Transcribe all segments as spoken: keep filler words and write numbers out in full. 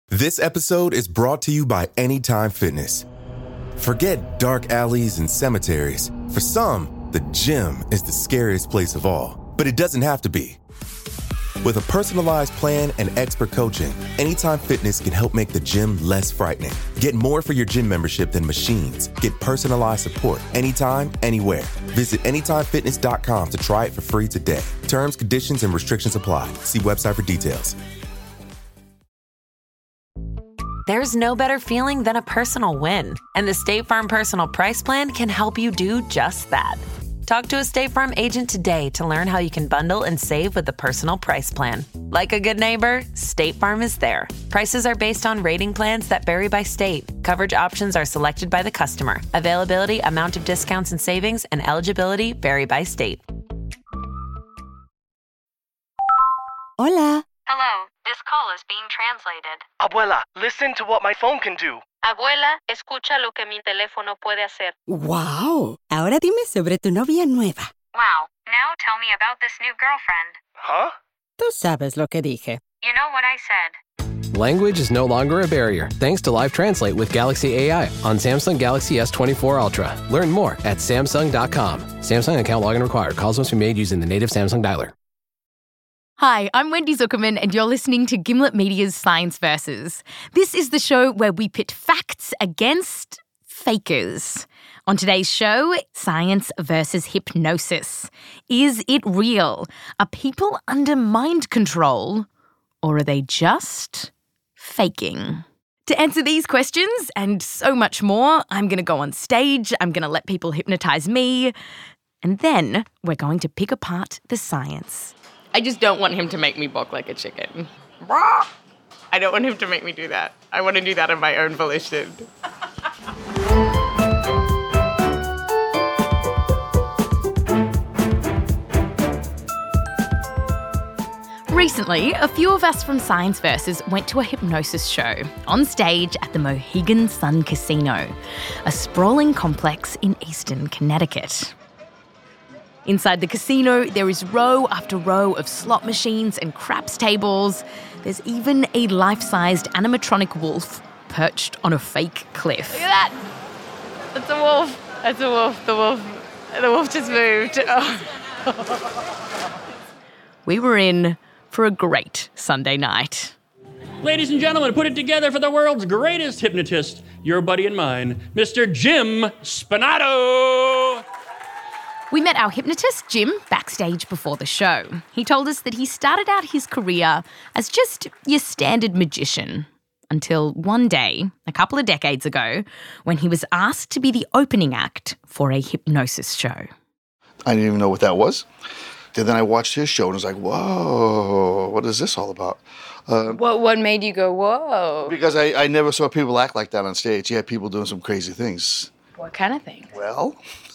This episode is brought to you by Anytime Fitness. Forget dark alleys and cemeteries. For some, the gym is the scariest place of all, but it doesn't have to be. With a personalized plan and expert coaching, Anytime Fitness can help make the gym less frightening. Get more for your gym membership than machines. Get personalized support anytime, anywhere. Visit anytime fitness dot com to try it for free today. Terms, conditions, and restrictions apply. See website for details. There's no better feeling than a personal win, and the State Farm Personal Price Plan can help you do just that. Talk to a State Farm agent today to learn how you can bundle and save with the Personal Price Plan. Like a good neighbor, State Farm is there. Prices are based on rating plans that vary by state. Coverage options are selected by the customer. Availability, amount of discounts and savings, and eligibility vary by state. Hola. Hello, this call is being translated. Abuela, listen to what my phone can do. Abuela, escucha lo que mi teléfono puede hacer. Wow. Ahora dime sobre tu novia nueva. Wow, now tell me about this new girlfriend. Huh? Tú sabes lo que dije. You know what I said. Language is no longer a barrier thanks to Live Translate with Galaxy A I on Samsung Galaxy S twenty-four Ultra. Learn more at Samsung dot com. Samsung account login required. Calls must be made using the native Samsung dialer. Hi, I'm Wendy Zuckerman, and you're listening to Gimlet Media's Science Versus. This is the show where we pit facts against fakers. On today's show, science versus hypnosis. Is it real? Are people under mind control, or are they just faking? To answer these questions and so much more, I'm going to go on stage, I'm going to let people hypnotise me, and then we're going to pick apart the science. I just don't want him to make me balk like a chicken. I don't want him to make me do that. I want to do that on my own volition. Recently, a few of us from Science Versus went to a hypnosis show on stage at the Mohegan Sun Casino, a sprawling complex in eastern Connecticut. Inside the casino, there is row after row of slot machines and craps tables. There's even a life-sized animatronic wolf perched on a fake cliff. Look at that! That's a wolf. That's a wolf. The wolf. The wolf just moved. Oh. We were in for a great Sunday night. Ladies and gentlemen, put it together for the world's greatest hypnotist, your buddy and mine, Mister Jim Spinato. We met our hypnotist, Jim, backstage before the show. He told us that he started out his career as just your standard magician until one day, a couple of decades ago, when he was asked to be the opening act for a hypnosis show. I didn't even know what that was. And then I watched his show and was like, whoa, what is this all about? Uh, what What made you go, whoa? Because I, I never saw people act like that on stage. He had people doing some crazy things. What kind of things? Well...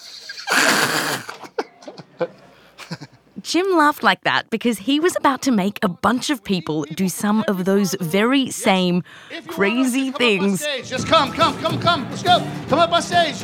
Jim laughed like that because he was about to make a bunch of people do some of those very same crazy things. Just come, come, come, come. Let's go. Come up on stage.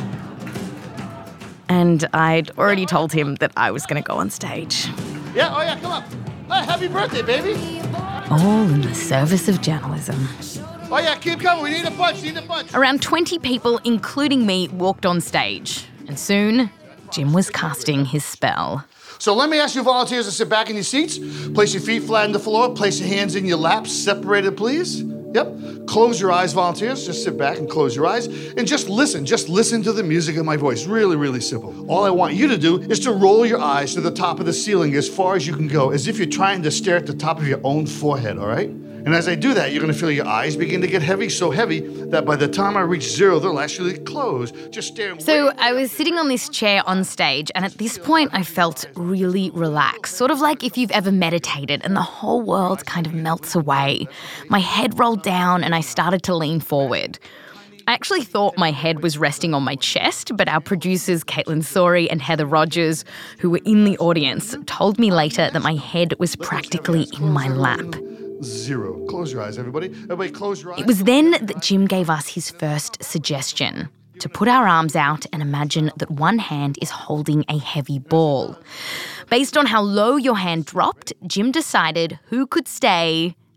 And I'd already told him that I was going to go on stage. Yeah, oh yeah, come up. Hey, happy birthday, baby. All in the service of journalism. Oh yeah, keep coming. We need a punch, need a punch. Around twenty people, including me, walked on stage. And soon, Jim was casting his spell. So let me ask you volunteers to sit back in your seats. Place your feet flat on the floor. Place your hands in your laps, separated, please. Yep. Close your eyes, volunteers. Just sit back and close your eyes. And just listen. Just listen to the music of my voice. Really, really simple. All I want you to do is to roll your eyes to the top of the ceiling as far as you can go, as if you're trying to stare at the top of your own forehead, all right? And as I do that, you're going to feel your eyes begin to get heavy, so heavy that by the time I reach zero, they'll actually close. Just staring. So I was sitting on this chair on stage, and at this point I felt really relaxed, sort of like if you've ever meditated and the whole world kind of melts away. My head rolled down and I started to lean forward. I actually thought my head was resting on my chest, but our producers, Caitlin Sori and Heather Rogers, who were in the audience, told me later that my head was practically in my lap. Zero. Close your eyes, everybody. Everybody close your eyes. It was then that Jim gave us his first suggestion, to put our arms out and imagine that one hand is holding a heavy ball. Based on how low your hand dropped, Jim decided who could stay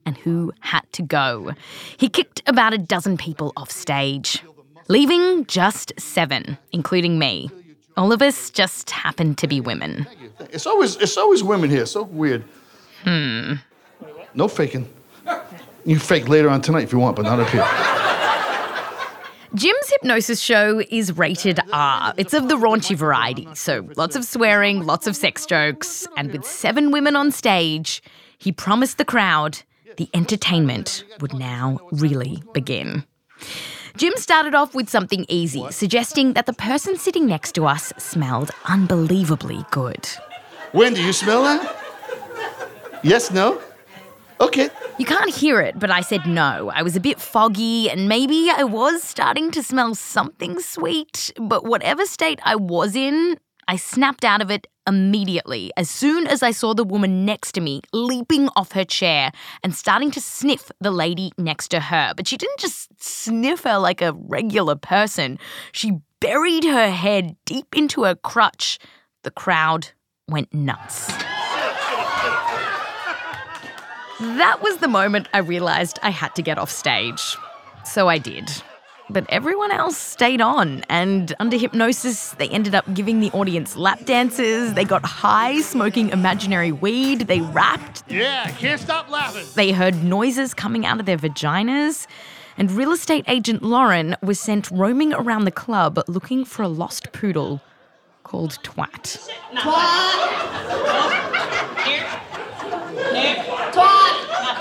and who had to go. He kicked about a dozen people off stage, leaving just seven, including me. All of us just happened to be women. It's always it's always women here. So weird. Hmm. No faking. You fake later on tonight if you want, but not up here. Jim's hypnosis show is rated R. It's of the raunchy variety, so lots of swearing, lots of sex jokes, and with seven women on stage, he promised the crowd the entertainment would now really begin. Jim started off with something easy, suggesting that the person sitting next to us smelled unbelievably good. Wendy, you smell that? Yes, no? Okay. You can't hear it, but I said no. I was a bit foggy and maybe I was starting to smell something sweet, but whatever state I was in, I snapped out of it immediately as soon as I saw the woman next to me leaping off her chair and starting to sniff the lady next to her. But she didn't just sniff her like a regular person. She buried her head deep into her crutch. The crowd went nuts. That was the moment I realised I had to get off stage. So I did. But everyone else stayed on, and under hypnosis, they ended up giving the audience lap dances, they got high smoking imaginary weed, they rapped. Yeah, can't stop laughing. They heard noises coming out of their vaginas, and real estate agent Lauren was sent roaming around the club looking for a lost poodle called Twat. Twat! Here. Here. Twat!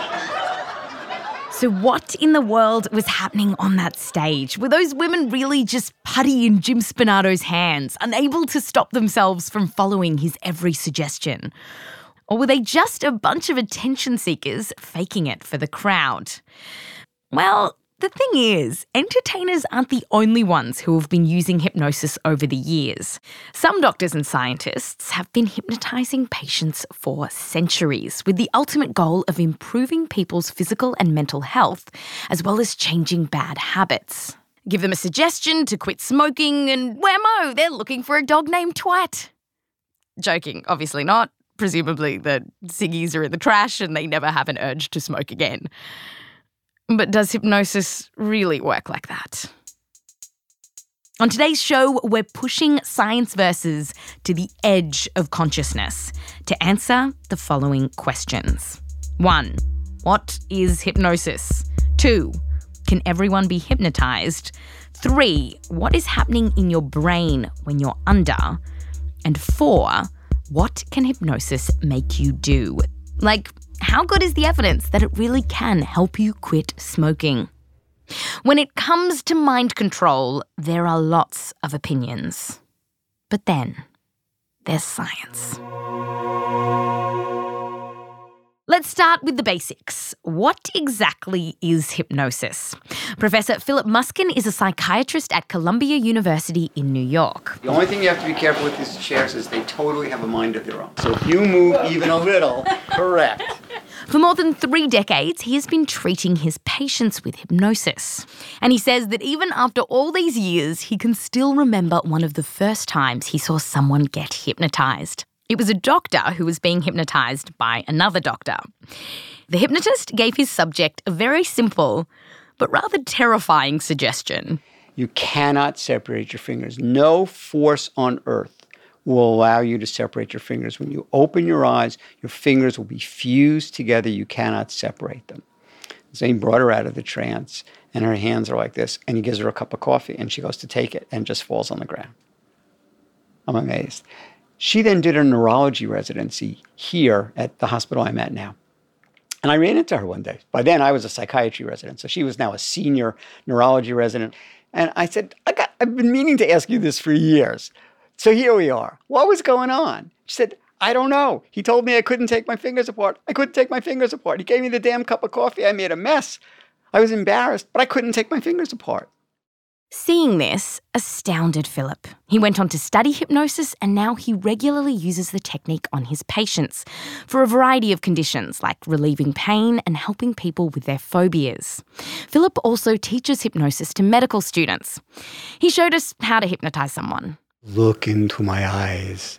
So what in the world was happening on that stage? Were those women really just putty in Jim Spinato's hands, unable to stop themselves from following his every suggestion? Or were they just a bunch of attention seekers faking it for the crowd? Well, the thing is, entertainers aren't the only ones who have been using hypnosis over the years. Some doctors and scientists have been hypnotising patients for centuries with the ultimate goal of improving people's physical and mental health, as well as changing bad habits. Give them a suggestion to quit smoking and whammo, they're looking for a dog named Twat. Joking, obviously not. Presumably the ciggies are in the trash and they never have an urge to smoke again. But does hypnosis really work like that? On today's show, we're pushing science verses to the edge of consciousness to answer the following questions. One, what is hypnosis? Two, can everyone be hypnotized? Three, what is happening in your brain when you're under? And four, what can hypnosis make you do? Like, how good is the evidence that it really can help you quit smoking? When it comes to mind control, there are lots of opinions. But then, there's science. Let's start with the basics. What exactly is hypnosis? Professor Philip Muskin is a psychiatrist at Columbia University in New York. The only thing you have to be careful with these chairs is they totally have a mind of their own. So if you move even a little, correct. For more than three decades, he has been treating his patients with hypnosis. And he says that even after all these years, he can still remember one of the first times he saw someone get hypnotised. It was a doctor who was being hypnotised by another doctor. The hypnotist gave his subject a very simple but rather terrifying suggestion. You cannot separate your fingers. No force on earth will allow you to separate your fingers. When you open your eyes, your fingers will be fused together. You cannot separate them. So he brought her out of the trance, and her hands are like this, and he gives her a cup of coffee, and she goes to take it and just falls on the ground. I'm amazed. She then did her neurology residency here at the hospital I'm at now. And I ran into her one day. By then, I was a psychiatry resident, so she was now a senior neurology resident. And I said, I got, I've been meaning to ask you this for years. So here we are. What was going on? She said, I don't know. He told me I couldn't take my fingers apart. I couldn't take my fingers apart. He gave me the damn cup of coffee. I made a mess. I was embarrassed, but I couldn't take my fingers apart. Seeing this astounded Philip. He went on to study hypnosis and now he regularly uses the technique on his patients for a variety of conditions like relieving pain and helping people with their phobias. Philip also teaches hypnosis to medical students. He showed us how to hypnotise someone. Look into my eyes.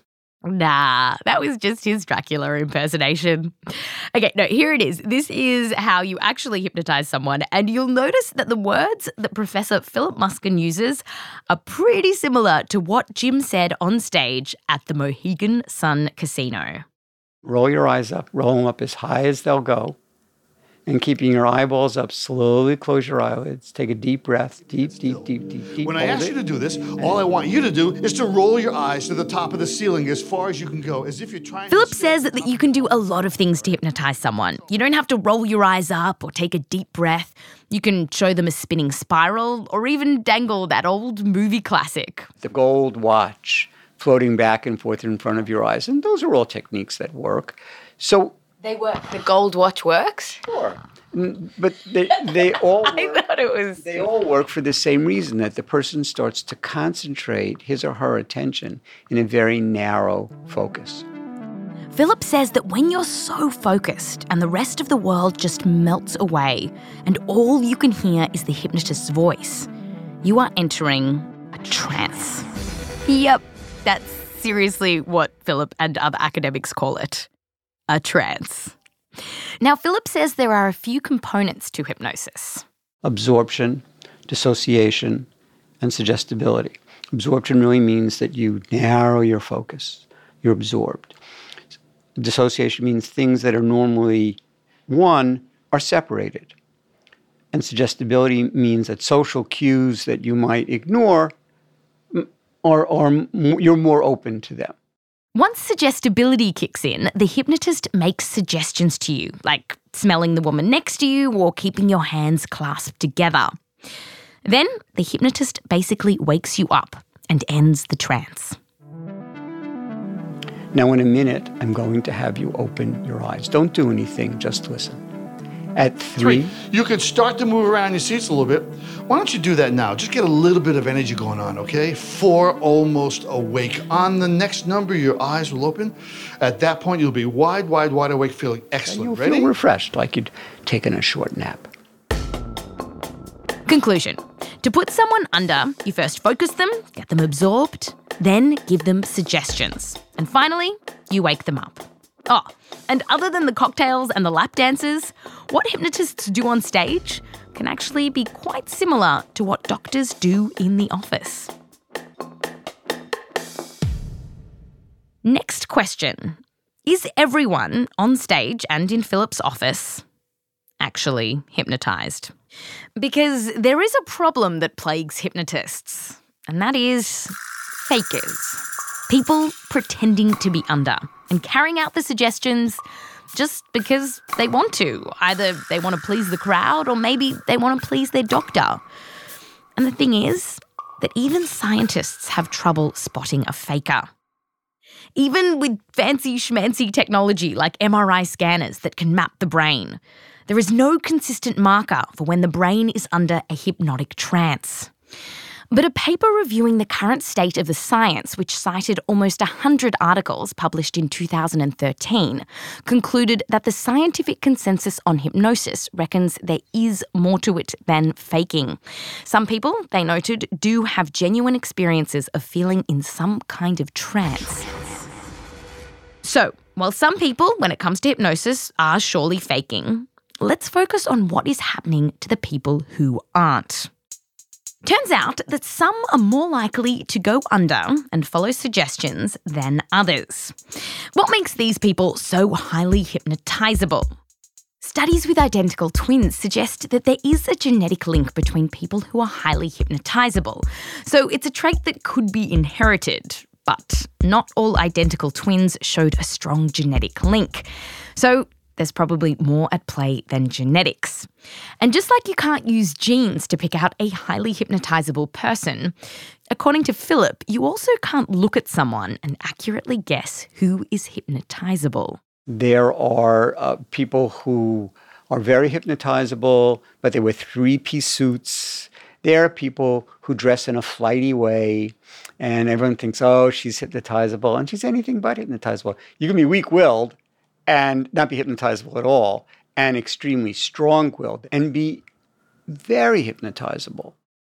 Nah, that was just his Dracula impersonation. Okay, no, here it is. This is how you actually hypnotize someone, and you'll notice that the words that Professor Philip Muskin uses are pretty similar to what Jim said on stage at the Mohegan Sun Casino. Roll your eyes up, roll them up as high as they'll go, and keeping your eyeballs up, slowly close your eyelids. Take a deep breath, deep, deep, deep, deep, deep. When I ask you to do this, all I want you to do is to roll your eyes to the top of the ceiling as far as you can go, as if you're trying Philip to... says that you can do a lot of things to hypnotize someone. You don't have to roll your eyes up or take a deep breath. You can show them a spinning spiral or even dangle that old movie classic. The gold watch floating back and forth in front of your eyes. And those are all techniques that work. So... They work. The gold watch works? Sure. But they, they all work, I thought it was... They all work for the same reason, that the person starts to concentrate his or her attention in a very narrow focus. Philip says that when you're so focused and the rest of the world just melts away and all you can hear is the hypnotist's voice, you are entering a trance. Yep, that's seriously what Philip and other academics call it. A trance. Now, Philip says there are a few components to hypnosis. Absorption, dissociation, and suggestibility. Absorption really means that you narrow your focus. You're absorbed. Dissociation means things that are normally one are separated. And suggestibility means that social cues that you might ignore are, are you're more open to them. Once suggestibility kicks in, the hypnotist makes suggestions to you, like smelling the woman next to you or keeping your hands clasped together. Then the hypnotist basically wakes you up and ends the trance. Now, in a minute, I'm going to have you open your eyes. Don't do anything, just listen. At three, three, you can start to move around your seats a little bit. Why don't you do that now? Just get a little bit of energy going on, okay? Four, almost awake. On the next number, your eyes will open. At that point, you'll be wide, wide, wide awake, feeling excellent. You'll Ready? feel refreshed, like you'd taken a short nap. Conclusion. To put someone under, you first focus them, get them absorbed, then give them suggestions. And finally, you wake them up. Oh, and other than the cocktails and the lap dances, what hypnotists do on stage can actually be quite similar to what doctors do in the office. Next question. Is everyone on stage and in Philip's office actually hypnotised? Because there is a problem that plagues hypnotists, and that is fakers. People pretending to be under and carrying out the suggestions just because they want to. Either they want to please the crowd or maybe they want to please their doctor. And the thing is that even scientists have trouble spotting a faker. Even with fancy schmancy technology like M R I scanners that can map the brain, there is no consistent marker for when the brain is under a hypnotic trance. But a paper reviewing the current state of the science, which cited almost one hundred articles published in two thousand thirteen, concluded that the scientific consensus on hypnosis reckons there is more to it than faking. Some people, they noted, do have genuine experiences of feeling in some kind of trance. So, while some people, when it comes to hypnosis, are surely faking, let's focus on what is happening to the people who aren't. Turns out that some are more likely to go under and follow suggestions than others. What makes these people so highly hypnotizable? Studies with identical twins suggest that there is a genetic link between people who are highly hypnotizable. So it's a trait that could be inherited, but not all identical twins showed a strong genetic link. So there's probably more at play than genetics. And just like you can't use genes to pick out a highly hypnotizable person, according to Philip, you also can't look at someone and accurately guess who is hypnotizable. There are uh, people who are very hypnotizable, but they wear three-piece suits. There are people who dress in a flighty way, and everyone thinks, oh, she's hypnotizable, and she's anything but hypnotizable. You can be weak-willed and not be hypnotizable at all, and extremely strong-willed and be very hypnotizable.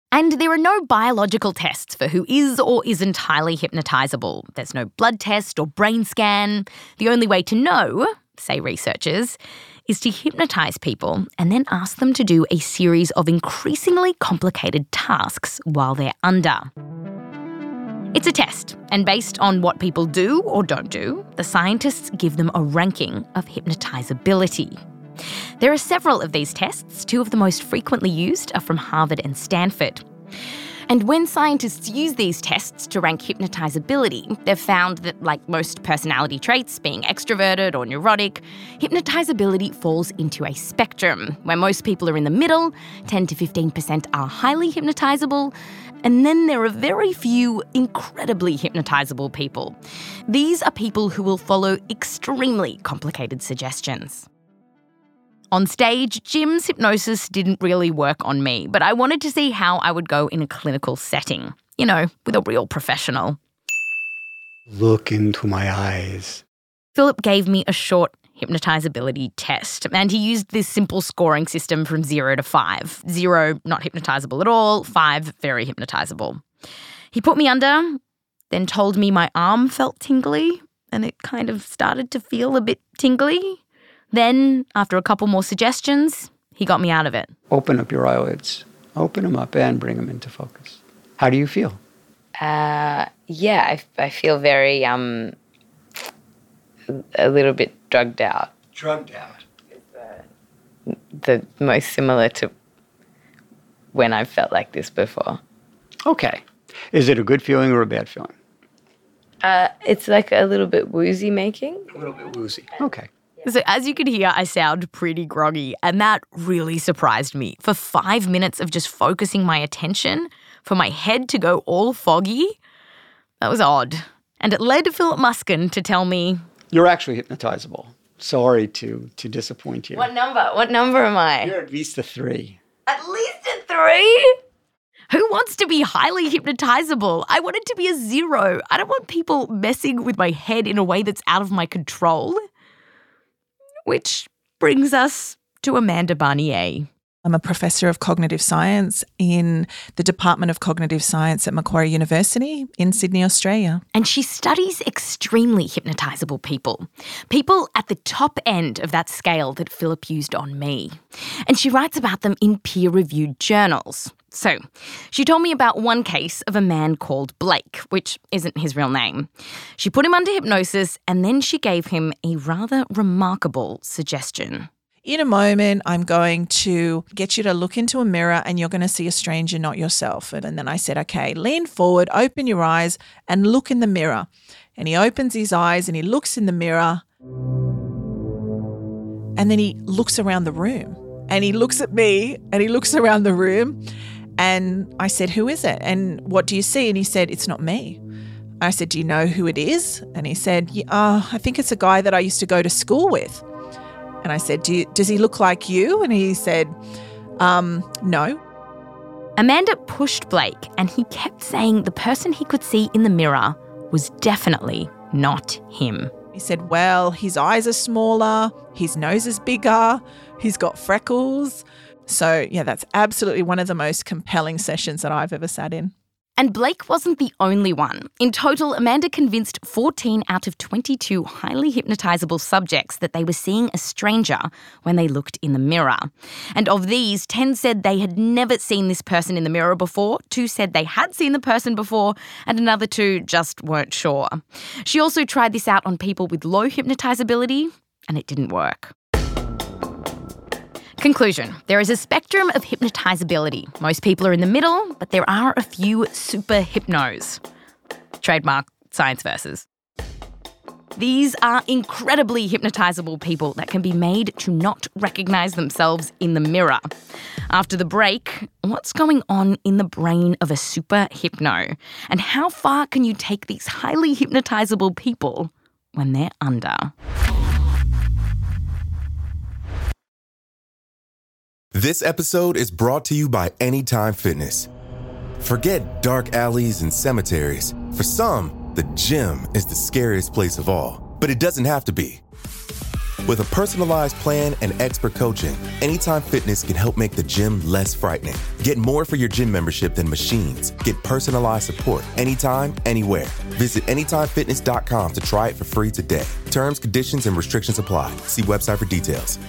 And there are no biological tests for who is or isn't highly hypnotisable. There's no blood test or brain scan. The only way to know, say researchers, is to hypnotise people and then ask them to do a series of increasingly complicated tasks while they're under. It's a test, and based on what people do or don't do, the scientists give them a ranking of hypnotisability. There are several of these tests. Two of the most frequently used are from Harvard and Stanford. And when scientists use these tests to rank hypnotisability, they've found that, like most personality traits, being extroverted or neurotic, hypnotisability falls into a spectrum, where most people are in the middle, ten to fifteen percent are highly hypnotisable, and then there are very few incredibly hypnotisable people. These are people who will follow extremely complicated suggestions. On stage, Jim's hypnosis didn't really work on me, but I wanted to see how I would go in a clinical setting. You know, with a real professional. Look into my eyes. Philip gave me a short hypnotisability test, and he used this simple scoring system from zero to five. Zero, not hypnotisable at all. Five, very hypnotisable. He put me under, then told me my arm felt tingly, and it kind of started to feel a bit tingly. Then, after a couple more suggestions, he got me out of it. Open up your eyelids. Open them up and bring them into focus. How do you feel? Uh, yeah, I, I feel very, um, a little bit drugged out. Drugged out? The most similar to when I've felt like this before. Okay. Is it a good feeling or a bad feeling? Uh, it's like a little bit woozy making. A little bit woozy. Okay. So as you can hear, I sound pretty groggy, and that really surprised me. For five minutes of just focusing my attention, for my head to go all foggy, that was odd. And it led Philip Muskin to tell me, you're actually hypnotizable. Sorry to to disappoint you. What number? What number am I? You're at least a three. At least a three? Who wants to be highly hypnotizable? I want it to be a zero. I don't want people messing with my head in a way that's out of my control. Which brings us to Amanda Barnier. I'm a professor of cognitive science in the Department of Cognitive Science at Macquarie University in Sydney, Australia. And she studies extremely hypnotisable people. People at the top end of that scale that Philip used on me. And she writes about them in peer-reviewed journals. So, she told me about one case of a man called Blake, which isn't his real name. She put him under hypnosis and then she gave him a rather remarkable suggestion. In a moment, I'm going to get you to look into a mirror and you're going to see a stranger, not yourself. And then I said, okay, lean forward, open your eyes and look in the mirror. And he opens his eyes and he looks in the mirror. And then he looks around the room and he looks at me and he looks around the room. And I said, who is it? And what do you see? And he said, it's not me. I said, do you know who it is? And he said, yeah, uh, I think it's a guy that I used to go to school with. And I said, do you, does he look like you? And he said, um, no. Amanda pushed Blake and he kept saying the person he could see in the mirror was definitely not him. He said, well, his eyes are smaller, his nose is bigger, he's got freckles. So, yeah, that's absolutely one of the most compelling sessions that I've ever sat in. And Blake wasn't the only one. In total, Amanda convinced fourteen out of twenty-two highly hypnotisable subjects that they were seeing a stranger when they looked in the mirror. And of these, ten said they had never seen this person in the mirror before, two said they had seen the person before, and another two just weren't sure. She also tried this out on people with low hypnotisability, and it didn't work. Conclusion. There is a spectrum of hypnotisability. Most people are in the middle, but there are a few super hypnos. Trademark Science Versus. These are incredibly hypnotisable people that can be made to not recognise themselves in the mirror. After the break, what's going on in the brain of a super hypno? And how far can you take these highly hypnotisable people when they're under? This episode is brought to you by Anytime Fitness. Forget dark alleys and cemeteries. For some, the gym is the scariest place of all. But it doesn't have to be. With a personalized plan and expert coaching, Anytime Fitness can help make the gym less frightening. Get more for your gym membership than machines. Get personalized support anytime, anywhere. Visit anytime fitness dot com to try it for free today. Terms, conditions, and restrictions apply. See website for details.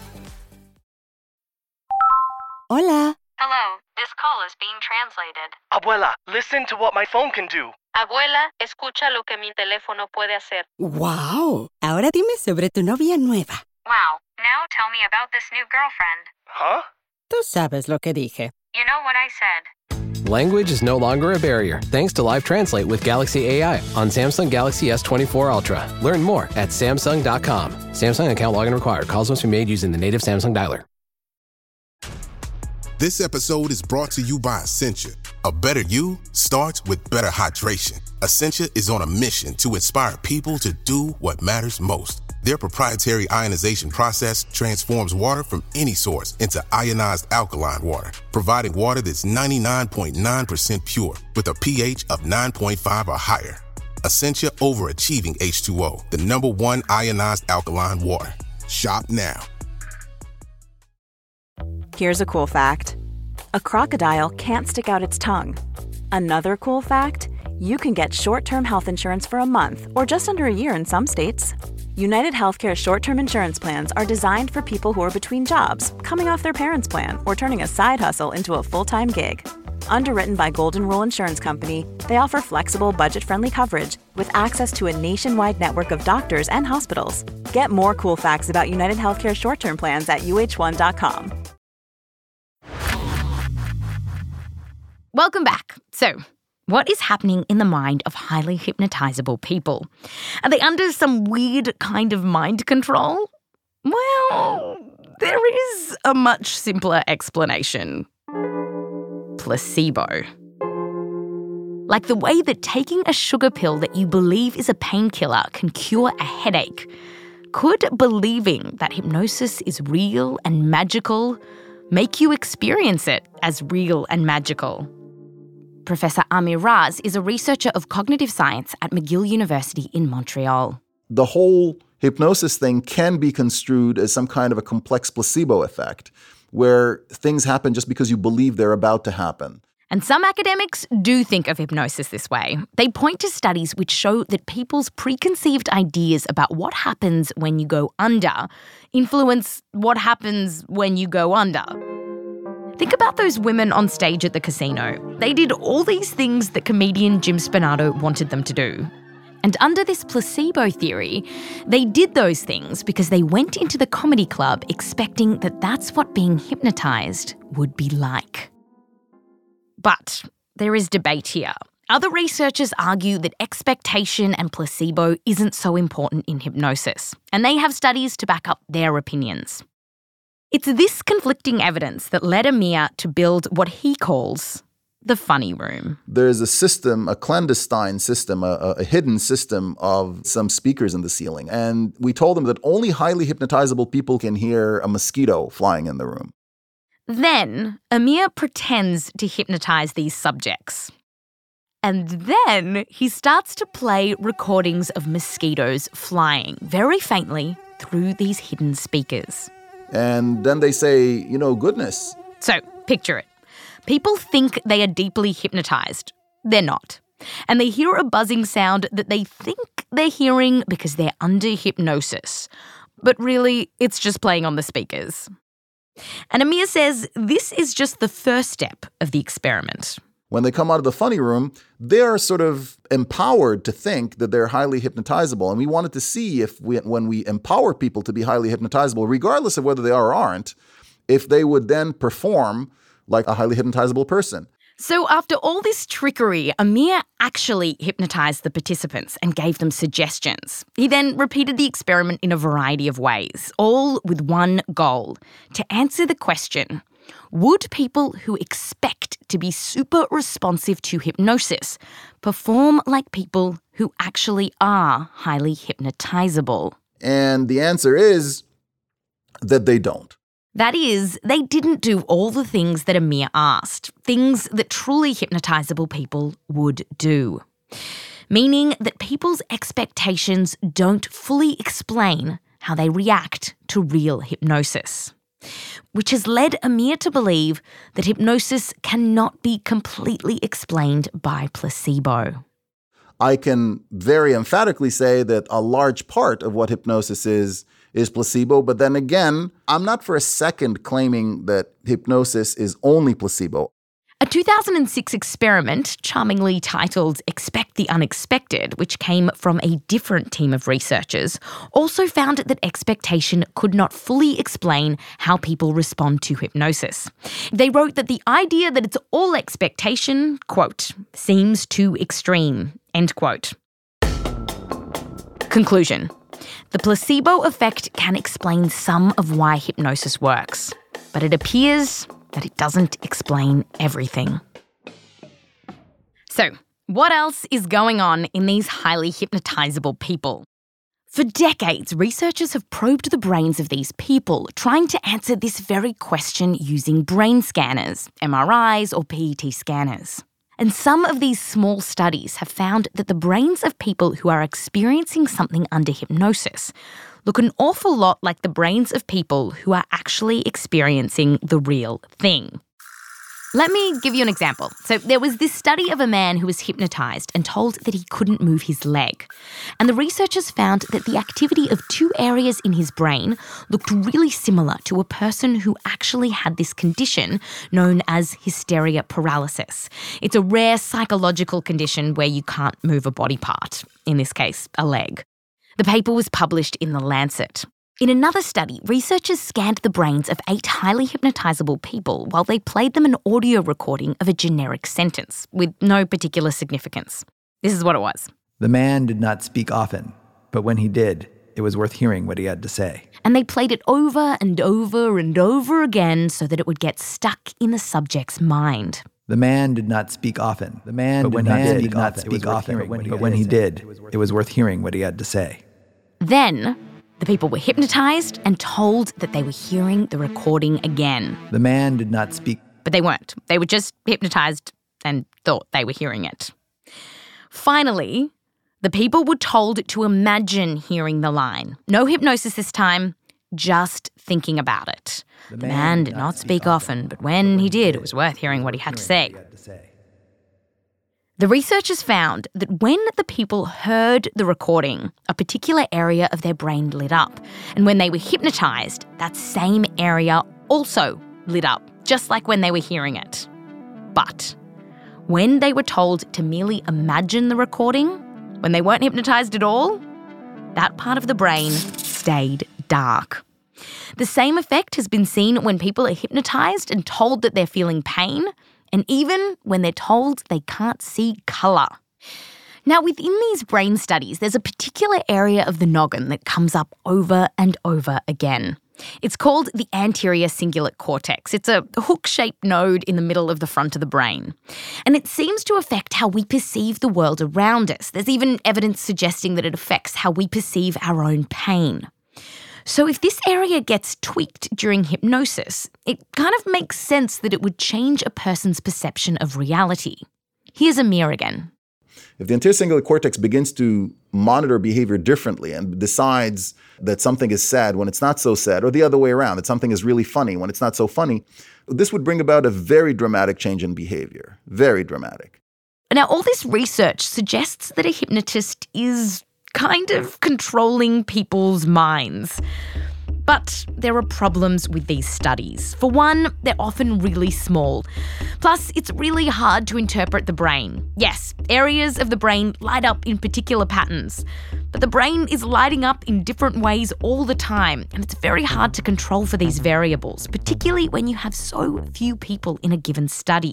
Hola. Hello, this call is being translated. Abuela, listen to what my phone can do. Abuela, escucha lo que mi teléfono puede hacer. Wow. Ahora dime sobre tu novia nueva. Wow, now tell me about this new girlfriend. Huh? Tú sabes lo que dije. You know what I said. Language is no longer a barrier thanks to Live Translate with Galaxy A I on Samsung Galaxy S twenty-four Ultra. Learn more at Samsung dot com. Samsung account login required. Calls must be made using the native Samsung dialer. This episode is brought to you by Essentia. A better you starts with better hydration. Essentia is on a mission to inspire people to do what matters most. Their proprietary ionization process transforms water from any source into ionized alkaline water, providing water that's ninety-nine point nine percent pure with a pH of nine point five or higher. Essentia overachieving H two O, the number one ionized alkaline water. Shop now. Here's a cool fact. A crocodile can't stick out its tongue. Another cool fact, you can get short-term health insurance for a month or just under a year in some states. United Healthcare short-term insurance plans are designed for people who are between jobs, coming off their parents' plan, or turning a side hustle into a full-time gig. Underwritten by Golden Rule Insurance Company, they offer flexible, budget-friendly coverage with access to a nationwide network of doctors and hospitals. Get more cool facts about United Healthcare short-term plans at U H one dot com. Welcome back. So, what is happening in the mind of highly hypnotizable people? Are they under some weird kind of mind control? Well, there is a much simpler explanation. Placebo. Like the way that taking a sugar pill that you believe is a painkiller can cure a headache, could believing that hypnosis is real and magical make you experience it as real and magical? Professor Amir Raz is a researcher of cognitive science at McGill University in Montreal. The whole hypnosis thing can be construed as some kind of a complex placebo effect, where things happen just because you believe they're about to happen. And some academics do think of hypnosis this way. They point to studies which show that people's preconceived ideas about what happens when you go under influence what happens when you go under. Think about those women on stage at the casino. They did all these things that comedian Jim Spinato wanted them to do. And under this placebo theory, they did those things because they went into the comedy club expecting that that's what being hypnotized would be like. But there is debate here. Other researchers argue that expectation and placebo isn't so important in hypnosis, and they have studies to back up their opinions. It's this conflicting evidence that led Amir to build what he calls the funny room. There's a system, a clandestine system, a, a hidden system of some speakers in the ceiling. And we told them that only highly hypnotizable people can hear a mosquito flying in the room. Then Amir pretends to hypnotize these subjects. And then he starts to play recordings of mosquitoes flying very faintly through these hidden speakers. And then they say, you know, goodness. So, picture it. People think they are deeply hypnotized. They're not. And they hear a buzzing sound that they think they're hearing because they're under hypnosis. But really, it's just playing on the speakers. And Amir says this is just the first step of the experiment. When they come out of the funny room, they're sort of empowered to think that they're highly hypnotizable. And we wanted to see if we, when we empower people to be highly hypnotizable, regardless of whether they are or aren't, if they would then perform like a highly hypnotizable person. So after all this trickery, Amir actually hypnotized the participants and gave them suggestions. He then repeated the experiment in a variety of ways, all with one goal: to answer the question, would people who expect to be super responsive to hypnosis perform like people who actually are highly hypnotizable? And the answer is that they don't. That is, they didn't do all the things that Amir asked, things that truly hypnotizable people would do. Meaning that people's expectations don't fully explain how they react to real hypnosis, which has led Amir to believe that hypnosis cannot be completely explained by placebo. I can very emphatically say that a large part of what hypnosis is is placebo, but then again, I'm not for a second claiming that hypnosis is only placebo. A two thousand six experiment, charmingly titled Expect the Unexpected, which came from a different team of researchers, also found that expectation could not fully explain how people respond to hypnosis. They wrote that the idea that it's all expectation, quote, seems too extreme, end quote. Conclusion. The placebo effect can explain some of why hypnosis works, but it appears that it doesn't explain everything. So, what else is going on in these highly hypnotizable people? For decades, researchers have probed the brains of these people, trying to answer this very question using brain scanners, M R Is or P E T scanners. And some of these small studies have found that the brains of people who are experiencing something under hypnosis look an awful lot like the brains of people who are actually experiencing the real thing. Let me give you an example. So there was this study of a man who was hypnotised and told that he couldn't move his leg. And the researchers found that the activity of two areas in his brain looked really similar to a person who actually had this condition known as hysteria paralysis. It's a rare psychological condition where you can't move a body part, in this case, a leg. The paper was published in The Lancet. In another study, researchers scanned the brains of eight highly hypnotisable people while they played them an audio recording of a generic sentence with no particular significance. This is what it was. The man did not speak often, but when he did, it was worth hearing what he had to say. And they played it over and over and over again so that it would get stuck in the subject's mind. The man did not speak often. The man but when did, he did, did not speak often, but when, but when he did, it was worth hearing what he had to say. Then the people were hypnotised and told that they were hearing the recording again. The man did not speak. But they weren't. They were just hypnotised and thought they were hearing it. Finally, the people were told to imagine hearing the line. No hypnosis this time, just thinking about it. The man, the man did not speak often, but when he did, it was worth hearing what he had to say. The researchers found that when the people heard the recording, a particular area of their brain lit up. And when they were hypnotised, that same area also lit up, just like when they were hearing it. But when they were told to merely imagine the recording, when they weren't hypnotised at all, that part of the brain stayed dark. The same effect has been seen when people are hypnotised and told that they're feeling pain, and even when they're told they can't see colour. Now, within these brain studies, there's a particular area of the noggin that comes up over and over again. It's called the anterior cingulate cortex. It's a hook-shaped node in the middle of the front of the brain. And it seems to affect how we perceive the world around us. There's even evidence suggesting that it affects how we perceive our own pain. So if this area gets tweaked during hypnosis, it kind of makes sense that it would change a person's perception of reality. Here's Amir again. If the anterior cingulate cortex begins to monitor behavior differently and decides that something is sad when it's not so sad, or the other way around, that something is really funny when it's not so funny, this would bring about a very dramatic change in behavior. Very dramatic. Now, all this research suggests that a hypnotist is kind of controlling people's minds. But there are problems with these studies. For one, they're often really small. Plus, it's really hard to interpret the brain. Yes, areas of the brain light up in particular patterns, but the brain is lighting up in different ways all the time, and it's very hard to control for these variables, particularly when you have so few people in a given study.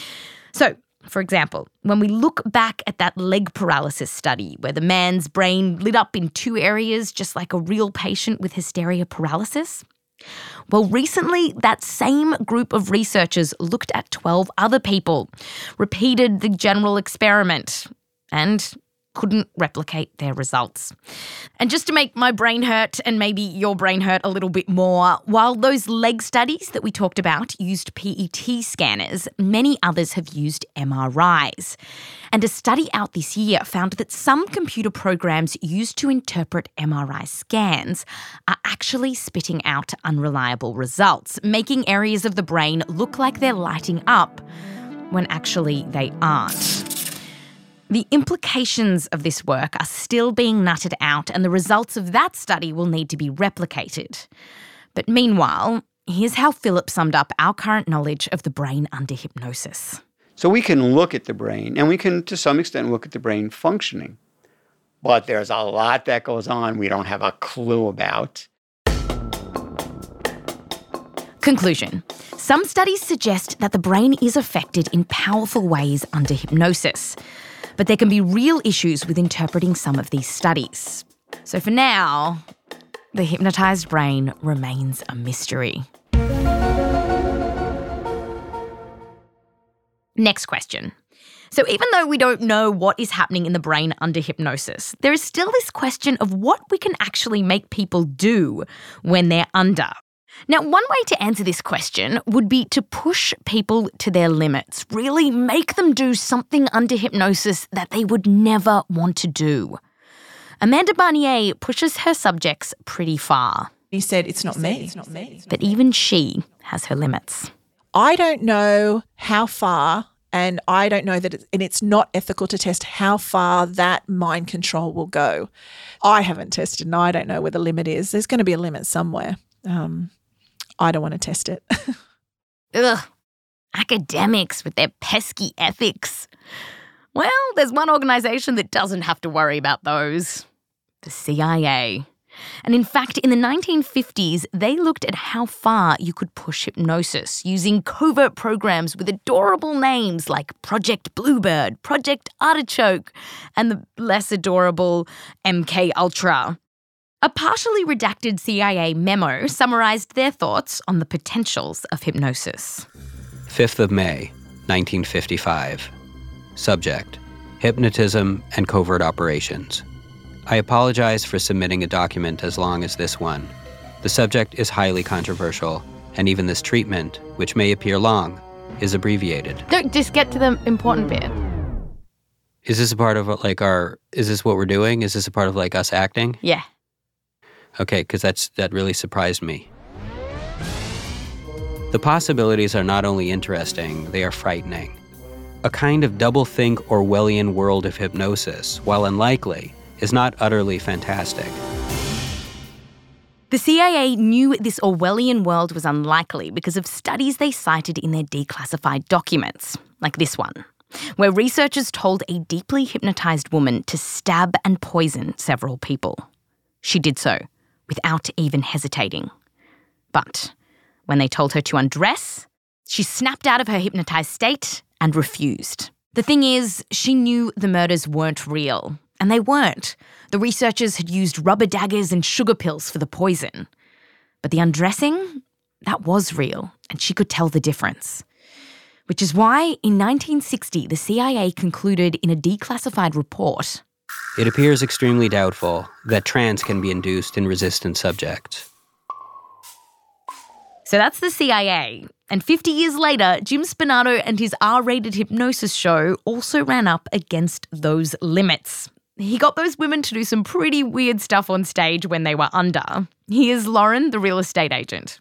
So, for example, when we look back at that leg paralysis study where the man's brain lit up in two areas just like a real patient with hysteria paralysis, well, recently that same group of researchers looked at twelve other people, repeated the general experiment, and couldn't replicate their results. And just to make my brain hurt and maybe your brain hurt a little bit more, while those leg studies that we talked about used P E T scanners, many others have used M R Is. And a study out this year found that some computer programs used to interpret M R I scans are actually spitting out unreliable results, making areas of the brain look like they're lighting up when actually they aren't. The implications of this work are still being nutted out, and the results of that study will need to be replicated. But meanwhile, here's how Philip summed up our current knowledge of the brain under hypnosis. So we can look at the brain, and we can, to some extent, look at the brain functioning. But there's a lot that goes on we don't have a clue about. Conclusion. Some studies suggest that the brain is affected in powerful ways under hypnosis. But there can be real issues with interpreting some of these studies. So for now, the hypnotised brain remains a mystery. Next question. So even though we don't know what is happening in the brain under hypnosis, there is still this question of what we can actually make people do when they're under. Now, one way to answer this question would be to push people to their limits, really make them do something under hypnosis that they would never want to do. Amanda Barnier pushes her subjects pretty far. He said, it's not me. It's not me. But even she has her limits. I don't know how far, and I don't know that, it, and it's not ethical to test how far that mind control will go. I haven't tested, and I don't know where the limit is. There's going to be a limit somewhere. Um, I don't want to test it. Ugh, academics with their pesky ethics. Well, there's one organisation that doesn't have to worry about those. The C I A. And in fact, in the nineteen fifties, they looked at how far you could push hypnosis using covert programs with adorable names like Project Bluebird, Project Artichoke, and the less adorable M K Ultra. A partially redacted C I A memo summarised their thoughts on the potentials of hypnosis. fifth of May, nineteen fifty-five. Subject: Hypnotism and Covert Operations. I apologize for submitting a document as long as this one. The subject is highly controversial, and even this treatment, which may appear long, is abbreviated. No, just get to the important bit. Is this a part of like our, is this what we're doing? Is this a part of like us acting? Yeah. Okay, because that's that really surprised me. The possibilities are not only interesting, they are frightening. A kind of double-think Orwellian world of hypnosis, while unlikely, is not utterly fantastic. The C I A knew this Orwellian world was unlikely because of studies they cited in their declassified documents, like this one, where researchers told a deeply hypnotised woman to stab and poison several people. She did so, without even hesitating. But when they told her to undress, she snapped out of her hypnotised state and refused. The thing is, she knew the murders weren't real, and they weren't. The researchers had used rubber daggers and sugar pills for the poison. But the undressing, that was real, and she could tell the difference. Which is why, in nineteen sixty, the C I A concluded in a declassified report, it appears extremely doubtful that trance can be induced in resistant subjects. So that's the C I A. And fifty years later, Jim Spinato and his R-rated hypnosis show also ran up against those limits. He got those women to do some pretty weird stuff on stage when they were under. Here's Lauren, the real estate agent.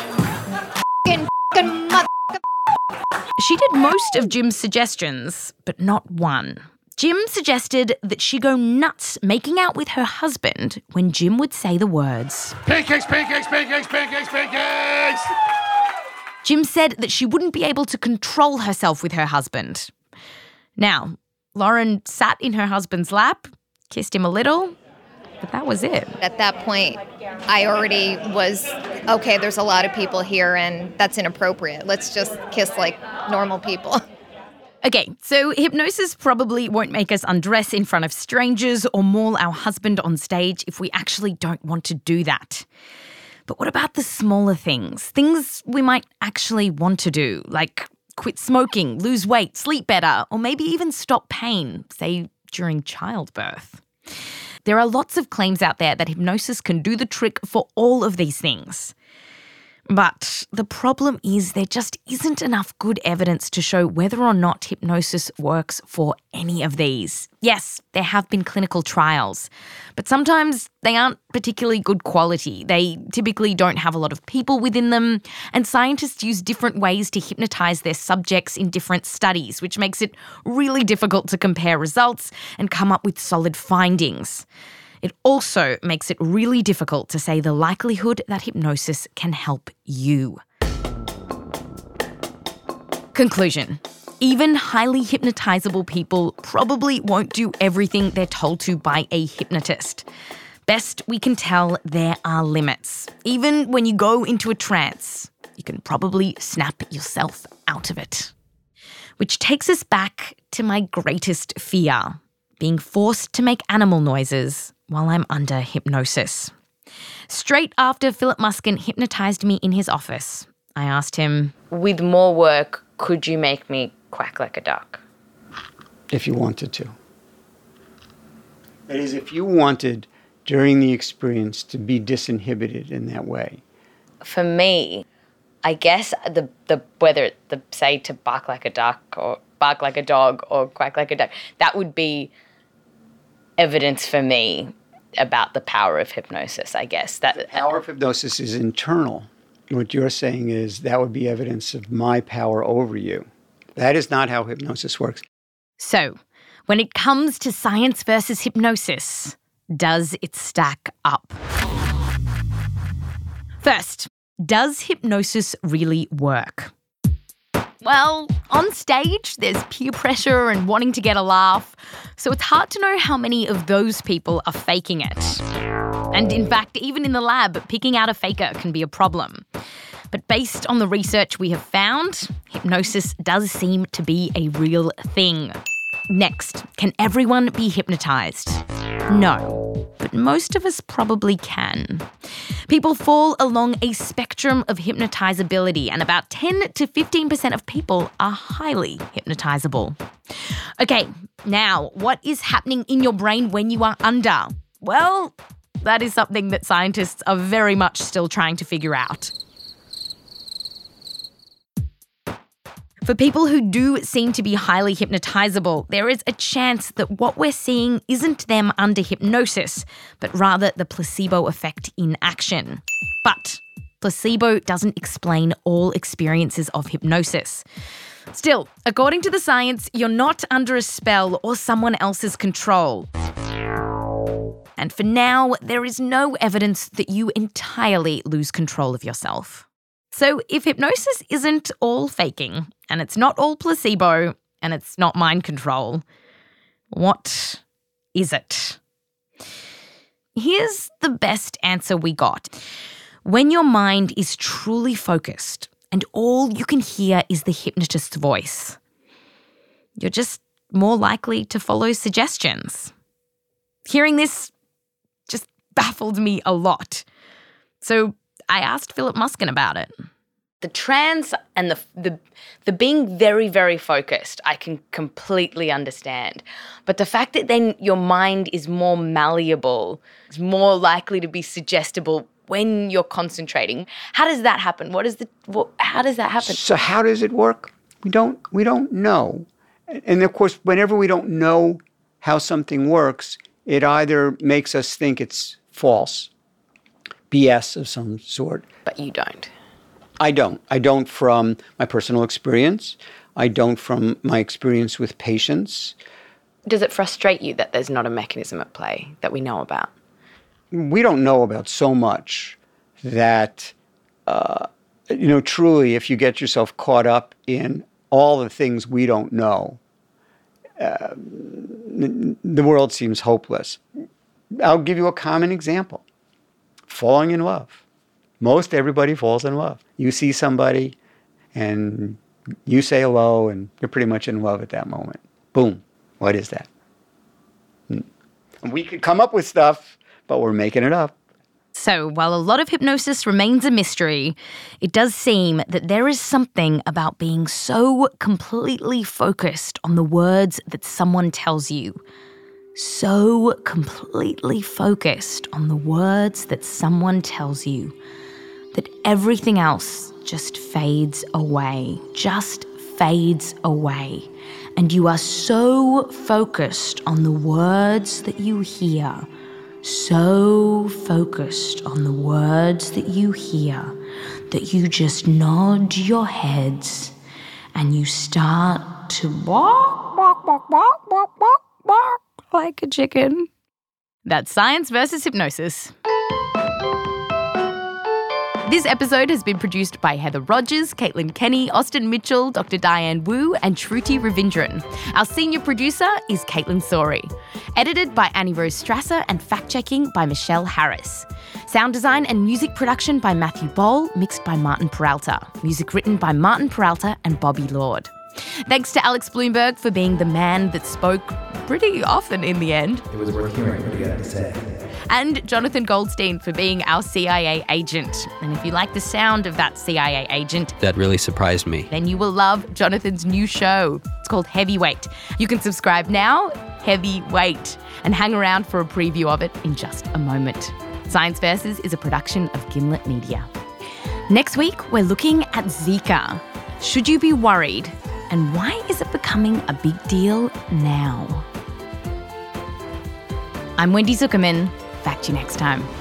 She did most of Jim's suggestions, but not one. Jim suggested that she go nuts making out with her husband when Jim would say the words, Pancakes, pancakes, pancakes, pancakes, pancakes! Jim said that she wouldn't be able to control herself with her husband. Now, Lauren sat in her husband's lap, kissed him a little, but that was it. At that point, I already was, okay, there's a lot of people here and that's inappropriate. Let's just kiss like normal people. Okay, so hypnosis probably won't make us undress in front of strangers or maul our husband on stage if we actually don't want to do that. But what about the smaller things? Things we might actually want to do, like quit smoking, lose weight, sleep better, or maybe even stop pain, say during childbirth. There are lots of claims out there that hypnosis can do the trick for all of these things. But the problem is there just isn't enough good evidence to show whether or not hypnosis works for any of these. Yes, there have been clinical trials, but sometimes they aren't particularly good quality. They typically don't have a lot of people within them, and scientists use different ways to hypnotise their subjects in different studies, which makes it really difficult to compare results and come up with solid findings. It also makes it really difficult to say the likelihood that hypnosis can help you. Conclusion. Even highly hypnotisable people probably won't do everything they're told to by a hypnotist. Best we can tell, there are limits. Even when you go into a trance, you can probably snap yourself out of it. Which takes us back to my greatest fear, being forced to make animal noises while I'm under hypnosis. Straight after Philip Muskin hypnotised me in his office, I asked him, with more work, could you make me quack like a duck? If you wanted to. That is, if you wanted during the experience to be disinhibited in that way. For me, I guess the the whether the say to bark like a duck or bark like a dog or quack like a duck, that would be evidence for me about the power of hypnosis, I guess. That the power of hypnosis is internal. What you're saying is that would be evidence of my power over you. That is not how hypnosis works. So, when it comes to science versus hypnosis, does it stack up? First, does hypnosis really work? Well, on stage, there's peer pressure and wanting to get a laugh, so it's hard to know how many of those people are faking it. And in fact, even in the lab, picking out a faker can be a problem. But based on the research we have found, hypnosis does seem to be a real thing. Next, can everyone be hypnotised? No, but most of us probably can. People fall along a spectrum of hypnotisability, and about ten to fifteen percent of people are highly hypnotisable. Okay, now, what is happening in your brain when you are under? Well, that is something that scientists are very much still trying to figure out. For people who do seem to be highly hypnotisable, there is a chance that what we're seeing isn't them under hypnosis, but rather the placebo effect in action. But placebo doesn't explain all experiences of hypnosis. Still, according to the science, you're not under a spell or someone else's control. And for now, there is no evidence that you entirely lose control of yourself. So if hypnosis isn't all faking, and it's not all placebo, and it's not mind control, what is it? Here's the best answer we got. When your mind is truly focused and all you can hear is the hypnotist's voice, you're just more likely to follow suggestions. Hearing this just baffled me a lot. So I asked Philip Muskin about it. The trance and the, the the being very, very focused, I can completely understand. But the fact that then your mind is more malleable, is more likely to be suggestible when you're concentrating. How does that happen? What is the? What, how does that happen? So how does it work? We don't we don't know. And of course, whenever we don't know how something works, it either makes us think it's false, B S of some sort. But you don't. I don't. I don't from my personal experience. I don't from my experience with patients. Does it frustrate you that there's not a mechanism at play that we know about? We don't know about so much that, uh, you know, truly, if you get yourself caught up in all the things we don't know, uh, the world seems hopeless. I'll give you a common example. Falling in love. Most everybody falls in love. You see somebody and you say hello and you're pretty much in love at that moment. Boom. What is that? And we could come up with stuff, but we're making it up. So while a lot of hypnosis remains a mystery, it does seem that there is something about being so completely focused on the words that someone tells you So completely focused on the words that someone tells you that everything else just fades away, just fades away. And you are so focused on the words that you hear, so focused on the words that you hear, that you just nod your heads and you start to walk, walk, walk, walk, walk, walk, walk like a chicken. That's Science versus Hypnosis. This episode has been produced by Heather Rogers, Caitlin Kenny, Austin Mitchell, Doctor Diane Wu, and Shruti Ravindran. Our senior producer is Caitlin Sori. Edited by Annie Rose Strasser and fact-checking by Michelle Harris. Sound design and music production by Matthew Boll, mixed by Martin Peralta. Music written by Martin Peralta and Bobby Lord. Thanks to Alex Bloomberg for being the man that spoke pretty often in the end. It was worth hearing what he had to say. And Jonathan Goldstein for being our C I A agent. And if you like the sound of that C I A agent, that really surprised me, then you will love Jonathan's new show. It's called Heavyweight. You can subscribe now, Heavyweight, and hang around for a preview of it in just a moment. Science Versus is a production of Gimlet Media. Next week, we're looking at Zika. Should you be worried? And why is it becoming a big deal now? I'm Wendy Zuckerman. Back to you next time.